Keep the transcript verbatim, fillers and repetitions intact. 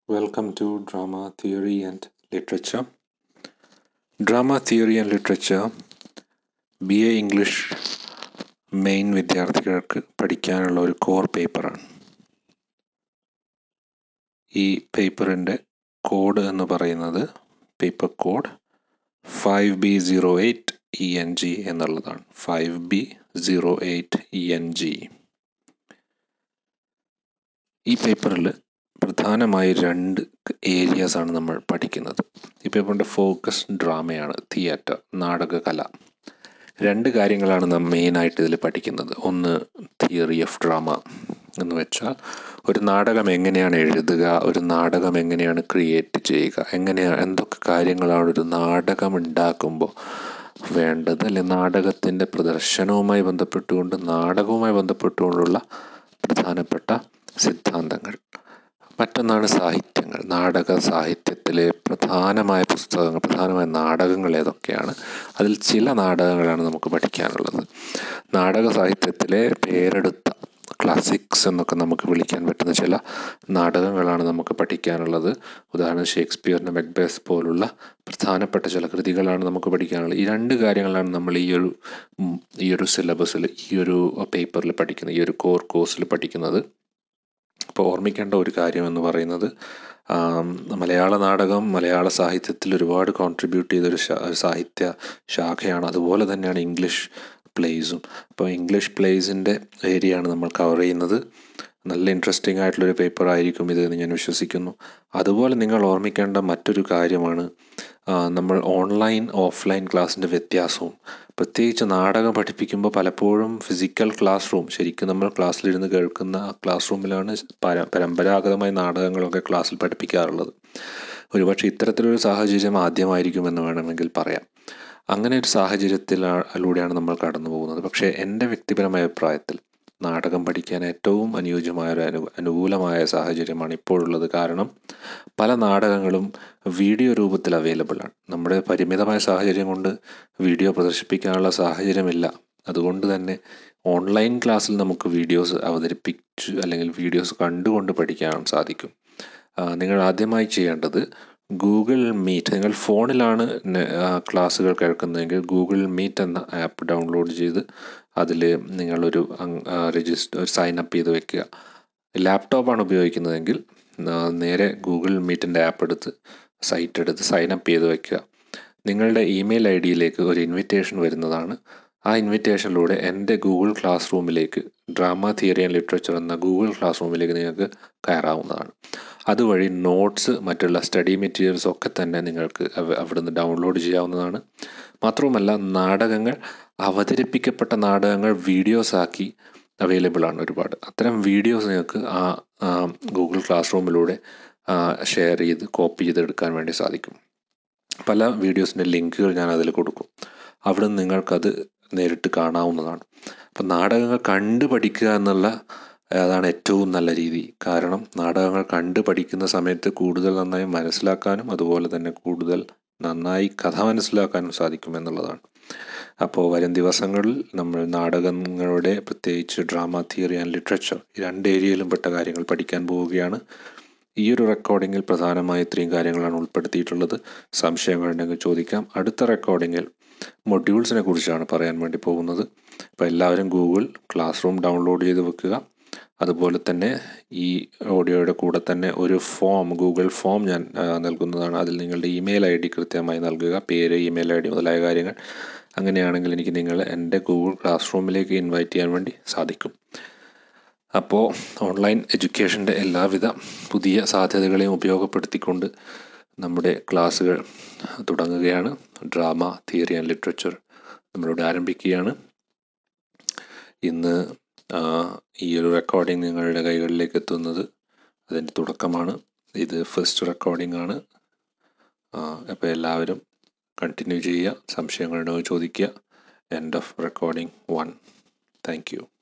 Welcome to Drama Theory and Literature. Drama Theory and Literature B A English main വിദ്യാർത്ഥികൾക്ക് പഠിക്കാനുള്ള ഒരു core പേപ്പറാണ്. ഈ പേപ്പറിൻ്റെ കോഡ് എന്ന് പറയുന്നത് paper code five B zero eight E N G എന്നുള്ളതാണ്. Five B zero eight E N G. ഈ പേപ്പറിൽ പ്രധാനമായി രണ്ട് ഏരിയാസാണ് നമ്മൾ പഠിക്കുന്നത്. ഈ പേപ്പറിൻ്റെ ഫോക്കസ് ഡ്രാമയാണ്, തിയേറ്റർ, നാടകകല. രണ്ട് കാര്യങ്ങളാണ് നാം മെയിനായിട്ട് ഇതിൽ പഠിക്കുന്നത്. ഒന്ന് തിയറി ഓഫ് ഡ്രാമ എന്ന് വെച്ചാൽ ഒരു നാടകം എങ്ങനെയാണ് എഴുതുക, ഒരു നാടകം എങ്ങനെയാണ് ക്രിയേറ്റ് ചെയ്യുക, എങ്ങനെയാണ് എന്തൊക്കെ കാര്യങ്ങളാണ് ഒരു നാടകം ഉണ്ടാക്കുമ്പോൾ വേണ്ടത്, അല്ലെ നാടകത്തിൻ്റെ പ്രദർശനവുമായി ബന്ധപ്പെട്ടുകൊണ്ട് നാടകവുമായി ബന്ധപ്പെട്ടുകൊണ്ടുള്ള പ്രധാനപ്പെട്ട സിദ്ധാന്തങ്ങൾ. മറ്റൊന്നാണ് സാഹിത്യങ്ങൾ. നാടക സാഹിത്യത്തിലെ പ്രധാനമായ പുസ്തകങ്ങൾ, പ്രധാനമായ നാടകങ്ങൾ ഏതൊക്കെയാണ്, അതിൽ ചില നാടകങ്ങളാണ് നമുക്ക് പഠിക്കാനുള്ളത്. നാടക സാഹിത്യത്തിലെ പേരെടുത്ത ക്ലാസിക്സ് എന്നൊക്കെ നമുക്ക് വിളിക്കാൻ പറ്റുന്ന ചില നാടകങ്ങളാണ് നമുക്ക് പഠിക്കാനുള്ളത്. ഉദാഹരണം ഷേക്സ്പിയറിൻ്റെ മെക്ബെത്ത് പോലുള്ള പ്രധാനപ്പെട്ട ചില കൃതികളാണ് നമുക്ക് പഠിക്കാനുള്ളത്. ഈ രണ്ട് കാര്യങ്ങളാണ് നമ്മൾ ഈ ഒരു ഈ ഒരു സിലബസിൽ, ഈ ഒരു പേപ്പറിൽ പഠിക്കുന്നത്, ഈ ഒരു കോർ കോഴ്സിൽ പഠിക്കുന്നത്. ഇപ്പോൾ ഓർമ്മിക്കേണ്ട ഒരു കാര്യം എന്ന് പറയുന്നത്, മലയാള നാടകം മലയാള സാഹിത്യത്തിൽ ഒരുപാട് കോൺട്രിബ്യൂട്ട് ചെയ്തൊരു സാഹിത്യ ശാഖയാണ്. അതുപോലെ തന്നെയാണ് ഇംഗ്ലീഷ് പ്ലേസും. അപ്പോൾ ഇംഗ്ലീഷ് പ്ലേസിൻ്റെ ഏരിയയാണ് നമ്മൾ കവർ ചെയ്യുന്നത്. നല്ല ഇൻട്രസ്റ്റിംഗ് ആയിട്ടുള്ളൊരു പേപ്പർ ആയിരിക്കും ഇത് എന്ന് ഞാൻ വിശ്വസിക്കുന്നു. അതുപോലെ നിങ്ങൾ ഓർമ്മിക്കേണ്ട മറ്റൊരു കാര്യമാണ് നമ്മൾ ഓൺലൈൻ ഓഫ്ലൈൻ ക്ലാസ്സിൻ്റെ വ്യത്യാസവും. പ്രത്യേകിച്ച് നാടകം പഠിപ്പിക്കുമ്പോൾ പലപ്പോഴും ഫിസിക്കൽ ക്ലാസ് റൂം, ശരിക്കും നമ്മൾ ക്ലാസ്സിലിരുന്ന് കേൾക്കുന്ന ആ ക്ലാസ് റൂമിലാണ് പര പരമ്പരാഗതമായ നാടകങ്ങളൊക്കെ ക്ലാസ്സിൽ പഠിപ്പിക്കാറുള്ളത്. ഒരുപക്ഷെ ഇത്തരത്തിലൊരു സാഹചര്യം ആദ്യമായിരിക്കുമെന്ന് വേണമെങ്കിൽ പറയാം. അങ്ങനെ ഒരു സാഹചര്യത്തിലൂടെയാണ് നമ്മൾ കടന്നു പോകുന്നത്. പക്ഷേ എൻ്റെ വ്യക്തിപരമായ അഭിപ്രായത്തിൽ നാടകം പഠിക്കാൻ ഏറ്റവും അനുയോജ്യമായ ഒരു അനു അനുകൂലമായ സാഹചര്യമാണ് ഇപ്പോഴുള്ളത്. കാരണം പല നാടകങ്ങളും വീഡിയോ രൂപത്തിൽ അവൈലബിൾ ആണ്. നമ്മുടെ പരിമിതമായ സാഹചര്യം കൊണ്ട് വീഡിയോ പ്രദർശിപ്പിക്കാനുള്ള സാഹചര്യമില്ല. അതുകൊണ്ട് തന്നെ ഓൺലൈൻ ക്ലാസ്സിൽ നമുക്ക് വീഡിയോസ് അവതരിപ്പിച്ച് അല്ലെങ്കിൽ വീഡിയോസ് കണ്ടുകൊണ്ട് പഠിക്കാൻ സാധിക്കും. നിങ്ങൾ ആദ്യമായി ചെയ്യേണ്ടത് ഗൂഗിൾ മീറ്റ്, നിങ്ങൾ ഫോണിലാണ് ക്ലാസ്സുകൾ കേൾക്കുന്നതെങ്കിൽ ഗൂഗിൾ മീറ്റ് എന്ന ആപ്പ് ഡൗൺലോഡ് ചെയ്ത് അതിൽ നിങ്ങളൊരു രജിസ്റ്റർ സൈൻ അപ്പ് ചെയ്ത് വെക്കുക. ലാപ്ടോപ്പാണ് ഉപയോഗിക്കുന്നതെങ്കിൽ നേരെ ഗൂഗിൾ മീറ്റിൻ്റെ ആപ്പ് എടുത്ത് സൈറ്റ് എടുത്ത് സൈൻ അപ്പ് ചെയ്ത് വെക്കുക. നിങ്ങളുടെ ഇമെയിൽ ഐ ഡിയിലേക്ക് ഒരു ഇൻവിറ്റേഷൻ വരുന്നതാണ്. ആ ഇൻവിറ്റേഷനിലൂടെ എൻ്റെ ഗൂഗിൾ ക്ലാസ് റൂമിലേക്ക്, ഡ്രാമ തിയറി ആൻഡ് ലിറ്ററേച്ചർ എന്ന ഗൂഗിൾ ക്ലാസ് റൂമിലേക്ക് നിങ്ങൾക്ക് കയറാവുന്നതാണ്. അതുവഴി നോട്ട്സ്, മറ്റുള്ള സ്റ്റഡി മെറ്റീരിയൽസ് ഒക്കെ തന്നെ നിങ്ങൾക്ക് അവിടുന്ന് ഡൗൺലോഡ് ചെയ്യാവുന്നതാണ്. മാത്രവുമല്ല, നാടകങ്ങൾ, അവതരിപ്പിക്കപ്പെട്ട നാടകങ്ങൾ വീഡിയോസാക്കി അവൈലബിൾ ആണ് ഒരുപാട്. അത്തരം വീഡിയോസ് നിങ്ങൾക്ക് ആ ഗൂഗിൾ ക്ലാസ് റൂമിലൂടെ ഷെയർ ചെയ്ത് കോപ്പി ചെയ്തെടുക്കാൻ വേണ്ടി സാധിക്കും. പല വീഡിയോസിൻ്റെ ലിങ്കുകൾ ഞാൻ അതിൽ കൊടുക്കും. അവിടെ നിന്ന് നിങ്ങൾക്കത് നേരിട്ട് കാണാവുന്നതാണ്. അപ്പം നാടകങ്ങൾ കണ്ടു പഠിക്കുക എന്നുള്ള അതാണ് ഏറ്റവും നല്ല രീതി. കാരണം നാടകങ്ങൾ കണ്ടു പഠിക്കുന്ന സമയത്ത് കൂടുതൽ നന്നായി മനസ്സിലാക്കാനും അതുപോലെ തന്നെ കൂടുതൽ നന്നായി കഥ മനസ്സിലാക്കാനും സാധിക്കും എന്നുള്ളതാണ്. അപ്പോൾ വരും ദിവസങ്ങളിൽ നമ്മൾ നാടകങ്ങളുടെ, പ്രത്യേകിച്ച് ഡ്രാമ തിയറി ആൻഡ് ലിറ്ററേച്ചർ, ഈ രണ്ട് ഏരിയയിലും പെട്ട കാര്യങ്ങൾ പഠിക്കാൻ പോവുകയാണ്. ഈ ഒരു റെക്കോർഡിങ്ങിൽ പ്രധാനമായി ഇത്രയും കാര്യങ്ങളാണ് ഉൾപ്പെടുത്തിയിട്ടുള്ളത്. സംശയങ്ങളുണ്ടെങ്കിൽ ചോദിക്കാം. അടുത്ത റെക്കോർഡിങ്ങിൽ മൊഡ്യൂൾസിനെ കുറിച്ചാണ് പറയാൻ വേണ്ടി പോകുന്നത്. അപ്പോൾ എല്ലാവരും ഗൂഗിൾ ക്ലാസ് റൂം ഡൗൺലോഡ് ചെയ്ത് വെക്കുക. അതുപോലെ തന്നെ ഈ ഓഡിയോയുടെ കൂടെ തന്നെ ഒരു ഫോം, ഗൂഗിൾ ഫോം ഞാൻ നൽകുന്നതാണ്. അതിൽ നിങ്ങളുടെ ഇമെയിൽ ഐ ഡി കൃത്യമായി നൽകുക, പേര്, ഇമെയിൽ ഐ ഡി മുതലായ കാര്യങ്ങൾ. അങ്ങനെയാണെങ്കിൽ എനിക്ക് നിങ്ങളെ എൻ്റെ ഗൂഗിൾ ക്ലാസ് റൂമിലേക്ക് ഇൻവൈറ്റ് ചെയ്യാൻ വേണ്ടി സാധിക്കും. അപ്പോൾ ഓൺലൈൻ എഡ്യൂക്കേഷൻ്റെ എല്ലാവിധ പുതിയ സാധ്യതകളെയും ഉപയോഗപ്പെടുത്തിക്കൊണ്ട് നമ്മുടെ ക്ലാസ്സുകൾ തുടങ്ങുകയാണ്. ഡ്രാമ തിയറി ആൻഡ് ലിറ്ററേച്ചർ നമ്മളിവിടെ ആരംഭിക്കുകയാണ്. ഇന്ന് ഈ ഒരു റെക്കോർഡിംഗ് നിങ്ങളുടെ കൈകളിലേക്ക് എത്തുന്നത് അതിൻ്റെ തുടക്കമാണ്. ഇത് ഫസ്റ്റ് റെക്കോർഡിംഗ് ആണ്. അപ്പോൾ എല്ലാവരും കണ്ടിന്യൂ ചെയ്യുക. സംശയങ്ങളുണ്ടോ ചോദിക്കുക. End of recording one. Thank U.